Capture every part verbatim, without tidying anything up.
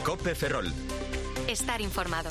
COPE Ferrol. Estar informado.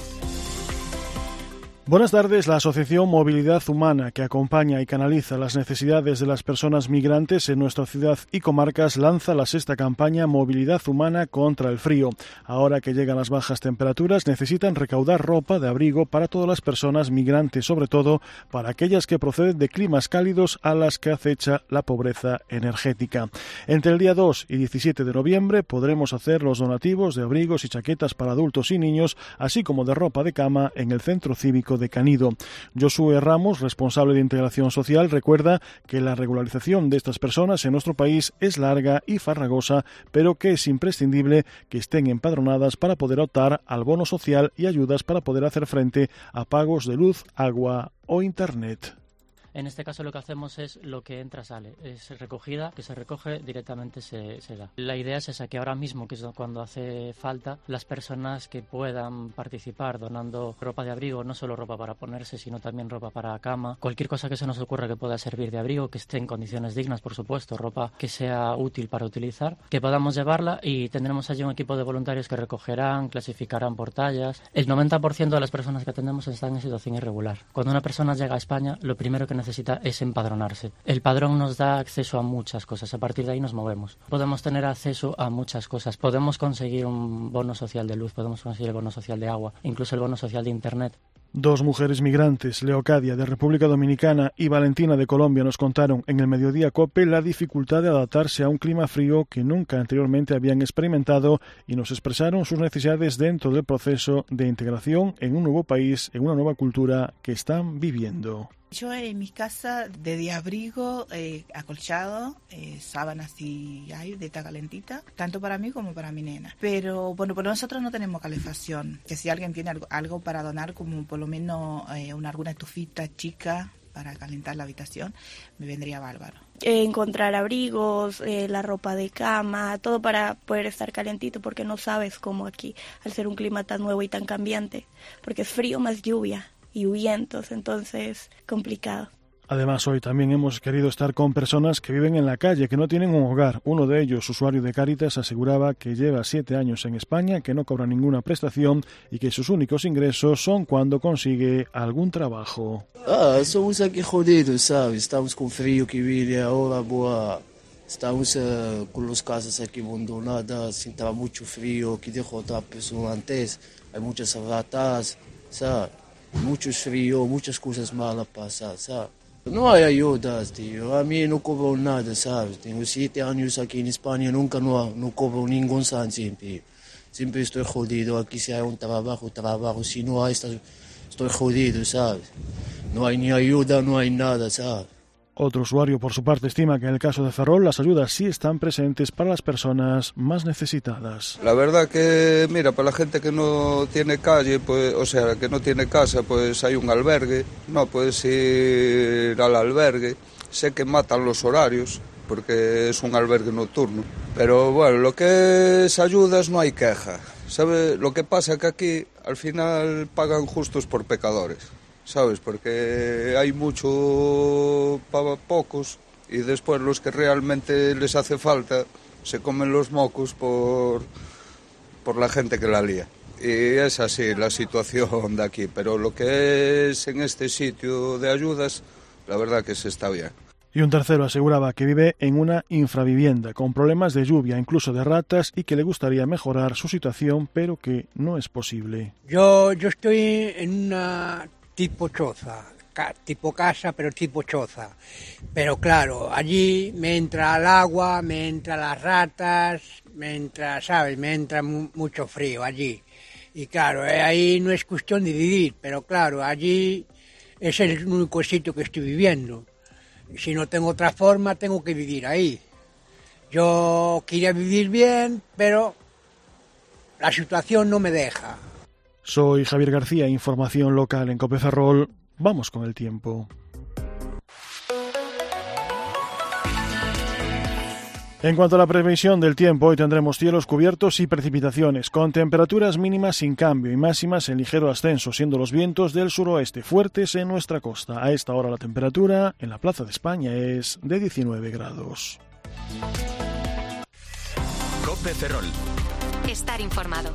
Buenas tardes. La Asociación Movilidad Humana, que acompaña y canaliza las necesidades de las personas migrantes en nuestra ciudad y comarcas, lanza la sexta campaña Movilidad Humana contra el frío. Ahora que llegan las bajas temperaturas, necesitan recaudar ropa de abrigo para todas las personas migrantes, sobre todo para aquellas que proceden de climas cálidos a las que acecha la pobreza energética. Entre el día dos y diecisiete de noviembre podremos hacer los donativos de abrigos y chaquetas para adultos y niños, así como de ropa de cama en el Centro Cívico de Canido. Josué Ramos, responsable de Integración Social, recuerda que la regularización de estas personas en nuestro país es larga y farragosa, pero que es imprescindible que estén empadronadas para poder optar al bono social y ayudas para poder hacer frente a pagos de luz, agua o internet. En este caso lo que hacemos es lo que entra sale, es recogida, que se recoge directamente se, se da. La idea es esa, que ahora mismo, que es cuando hace falta, las personas que puedan participar donando ropa de abrigo, no solo ropa para ponerse, sino también ropa para cama, cualquier cosa que se nos ocurra que pueda servir de abrigo, que esté en condiciones dignas, por supuesto, ropa que sea útil para utilizar, que podamos llevarla, y tendremos allí un equipo de voluntarios que recogerán, clasificarán por tallas. El noventa por ciento de las personas que atendemos están en situación irregular. Cuando una persona llega a España, lo primero que necesita necesita es empadronarse. El padrón nos da acceso a muchas cosas, a partir de ahí nos movemos. Podemos tener acceso a muchas cosas, podemos conseguir un bono social de luz, podemos conseguir el bono social de agua, incluso el bono social de internet. Dos mujeres migrantes, Leocadia de República Dominicana y Valentina de Colombia, nos contaron en el Mediodía COPE la dificultad de adaptarse a un clima frío que nunca anteriormente habían experimentado, y nos expresaron sus necesidades dentro del proceso de integración en un nuevo país, en una nueva cultura que están viviendo. Yo en mi casa de abrigo, eh, acolchado, eh, sábanas y hay de esta calentita, tanto para mí como para mi nena. Pero bueno, pues nosotros no tenemos calefacción, que si alguien tiene algo, algo para donar, como por lo menos eh, una, alguna estufita chica para calentar la habitación, me vendría bárbaro. Encontrar abrigos, eh, la ropa de cama, todo para poder estar calentito, porque no sabes cómo aquí, al ser un clima tan nuevo y tan cambiante, porque es frío más lluvia y vientos, entonces complicado. Además, hoy también hemos querido estar con personas que viven en la calle, que no tienen un hogar. Uno de ellos, usuario de Cáritas, aseguraba que lleva siete años en España, que no cobra ninguna prestación y que sus únicos ingresos son cuando consigue algún trabajo. Ah, somos aquí jodidos, ¿sabes? Estamos con frío que viene ahora, boa. Estamos uh, con las casas aquí abandonadas, entra mucho frío, que dejó otra persona antes, hay muchas ratas, ¿sabes? Mucho frío, muchas cosas malas pasan, ¿sabes? No hay ayudas, tío. A mí no cobro nada, ¿sabes? Tengo siete años aquí en España, nunca no, no cobro ningún céntimo. Siempre estoy jodido. Aquí si hay un trabajo, trabajo. Si no hay, estoy jodido, ¿sabes? No hay ni ayuda, no hay nada, ¿sabes? Otro usuario, por su parte, estima que en el caso de Ferrol las ayudas sí están presentes para las personas más necesitadas. La verdad que, mira, para la gente que no tiene calle, pues, o sea, que no tiene casa, pues hay un albergue, no puedes ir al albergue. Sé que matan los horarios, porque es un albergue nocturno, pero bueno, lo que es ayudas no hay queja. ¿Sabe? Lo que pasa es que aquí, al final, pagan justos por pecadores. ¿Sabes? Porque hay mucho para pocos y después los que realmente les hace falta se comen los mocos por, por la gente que la lía. Y es así la situación de aquí, pero lo que es en este sitio de ayudas, la verdad que se está bien. Y un tercero aseguraba que vive en una infravivienda, con problemas de lluvia, incluso de ratas, y que le gustaría mejorar su situación, pero que no es posible. Yo, yo estoy en una tipo choza, ca, tipo casa, pero tipo choza. Pero claro, allí me entra el agua, me entra las ratas, me entra, ¿sabes? Me entra mu- mucho frío allí. Y claro, eh, ahí no es cuestión de vivir, pero claro, allí es el único sitio que estoy viviendo. Y si no tengo otra forma, tengo que vivir ahí. Yo quería vivir bien, pero la situación no me deja. Soy Javier García, información local en COPE Ferrol. Vamos con el tiempo. En cuanto a la previsión del tiempo, hoy tendremos cielos cubiertos y precipitaciones, con temperaturas mínimas sin cambio y máximas en ligero ascenso, siendo los vientos del suroeste fuertes en nuestra costa. A esta hora la temperatura en la Plaza de España es de diecinueve grados. COPE Ferrol. Estar informado.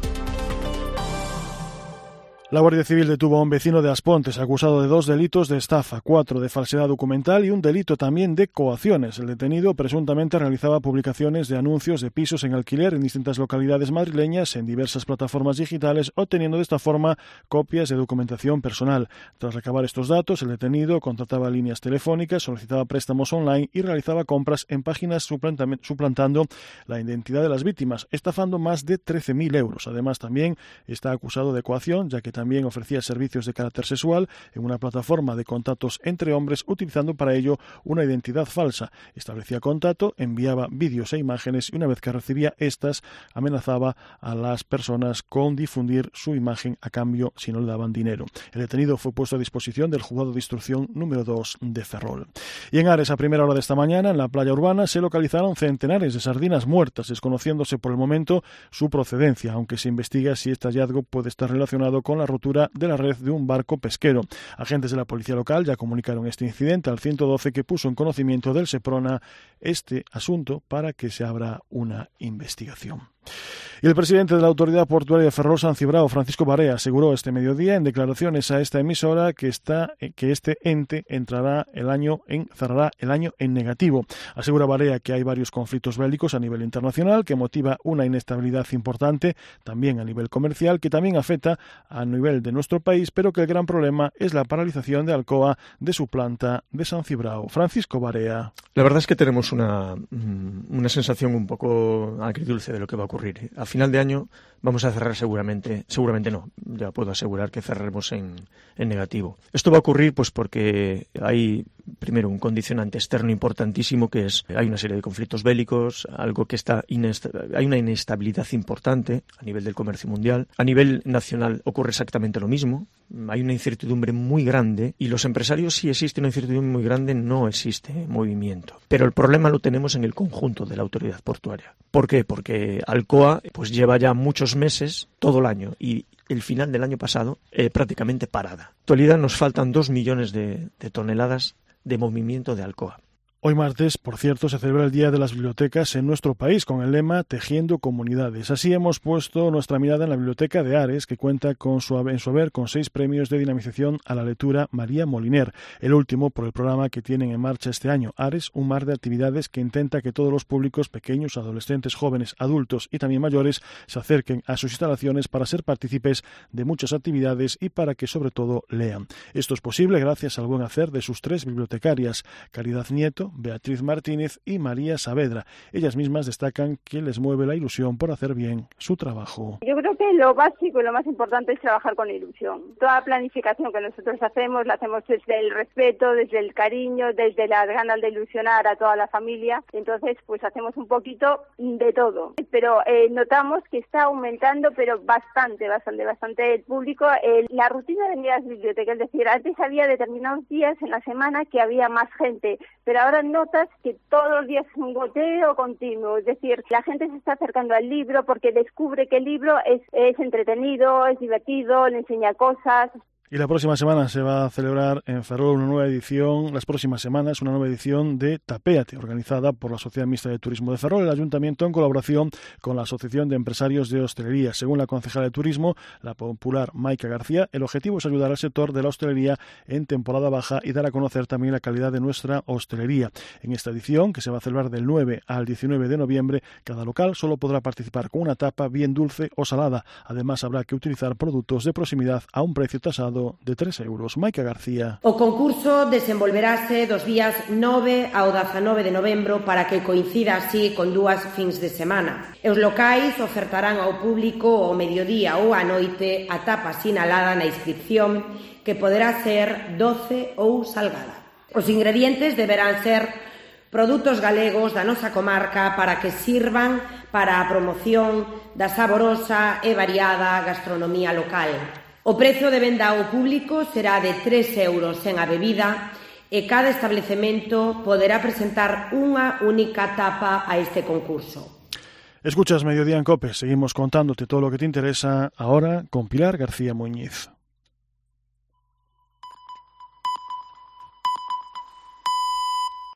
La Guardia Civil detuvo a un vecino de Aspontes acusado de dos delitos de estafa, cuatro de falsedad documental y un delito también de coacciones. El detenido presuntamente realizaba publicaciones de anuncios de pisos en alquiler en distintas localidades madrileñas en diversas plataformas digitales, obteniendo de esta forma copias de documentación personal. Tras recabar estos datos, el detenido contrataba líneas telefónicas, solicitaba préstamos online y realizaba compras en páginas suplantando la identidad de las víctimas, estafando más de trece mil euros. Además, también está acusado de coacción, ya que también ofrecía servicios de carácter sexual en una plataforma de contactos entre hombres, utilizando para ello una identidad falsa. Establecía contacto, enviaba vídeos e imágenes y una vez que recibía estas, amenazaba a las personas con difundir su imagen a cambio si no le daban dinero. El detenido fue puesto a disposición del juzgado de instrucción número dos de Ferrol. Y en Ares, a primera hora de esta mañana, en la playa urbana, se localizaron centenares de sardinas muertas, desconociéndose por el momento su procedencia, aunque se investiga si este hallazgo puede estar relacionado con la rotura de la red de un barco pesquero. Agentes de la policía local ya comunicaron este incidente al ciento doce, que puso en conocimiento del Seprona este asunto para que se abra una investigación. Y el presidente de la Autoridad Portuaria de Ferrol, San Cibrao, Francisco Barea, aseguró este mediodía en declaraciones a esta emisora que está que este ente entrará el año en cerrará el año en negativo. Asegura Barea que hay varios conflictos bélicos a nivel internacional que motiva una inestabilidad importante, también a nivel comercial, que también afecta a nivel de nuestro país, pero que el gran problema es la paralización de Alcoa de su planta de San Cibrao. Francisco Barea. La verdad es que tenemos una, una sensación un poco agridulce de lo que va a ocurrir. A final de año vamos a cerrar seguramente, seguramente no, ya puedo asegurar que cerraremos en, en negativo. Esto va a ocurrir pues porque hay primero un condicionante externo importantísimo, que es hay una serie de conflictos bélicos, algo que está inesta- hay una inestabilidad importante a nivel del comercio mundial. A nivel nacional ocurre exactamente lo mismo. Hay una incertidumbre muy grande y los empresarios, si existe una incertidumbre muy grande, no existe movimiento. Pero el problema lo tenemos en el conjunto de la autoridad portuaria. ¿Por qué? Porque Alcoa pues lleva ya muchos meses, todo el año, y el final del año pasado eh, prácticamente parada. En la actualidad nos faltan dos millones de, de toneladas de movimiento de Alcoa. Hoy martes, por cierto, se celebra el Día de las Bibliotecas en nuestro país con el lema Tejiendo Comunidades. Así hemos puesto nuestra mirada en la Biblioteca de Ares, que cuenta con su, en su haber con seis premios de dinamización a la lectura María Moliner, el último por el programa que tienen en marcha este año. Ares, un mar de actividades que intenta que todos los públicos, pequeños, adolescentes, jóvenes, adultos y también mayores, se acerquen a sus instalaciones para ser partícipes de muchas actividades y para que sobre todo lean. Esto es posible gracias al buen hacer de sus tres bibliotecarias, Caridad Nieto, Beatriz Martínez y María Saavedra. Ellas mismas destacan que les mueve la ilusión por hacer bien su trabajo. Yo creo que lo básico y lo más importante es trabajar con ilusión. Toda la planificación que nosotros hacemos, la hacemos desde el respeto, desde el cariño, desde las ganas de ilusionar a toda la familia. Entonces, pues hacemos un poquito de todo. Pero eh, notamos que está aumentando, pero bastante, bastante, bastante el público. Eh, la rutina de ir a las bibliotecas, es decir, antes había determinados días en la semana que había más gente, pero ahora notas que todos los días es un goteo continuo, es decir, la gente se está acercando al libro porque descubre que el libro es, es entretenido, es divertido, le enseña cosas. Y la próxima semana se va a celebrar en Ferrol una nueva edición, las próximas semanas, una nueva edición de Tapéate, organizada por la Sociedad Mixta de Turismo de Ferrol, el Ayuntamiento en colaboración con la Asociación de Empresarios de Hostelería. Según la concejala de Turismo, la popular Maica García, el objetivo es ayudar al sector de la hostelería en temporada baja y dar a conocer también la calidad de nuestra hostelería. En esta edición, que se va a celebrar del nueve al diecinueve de noviembre, cada local solo podrá participar con una tapa bien dulce o salada. Además, habrá que utilizar productos de proximidad a un precio tasado de tres euros. Maica García. O concurso desenvolverase dos días nove ao dezanove de novembro para que coincida así con dúas fins de semana. E os locais ofertarán ao público ao mediodía ou á noite a tapa sinalada na inscripción, que poderá ser doce ou salgada. Os ingredientes deberán ser produtos galegos da nosa comarca para que sirvan para a promoción da saborosa e variada gastronomía local. O prezo de venda ao público será de tres euros en a bebida e cada establecemento poderá presentar unha única tapa a este concurso. Escuchas Mediodía en COPE. Seguimos contándote todo lo que te interesa ahora con Pilar García Muñiz.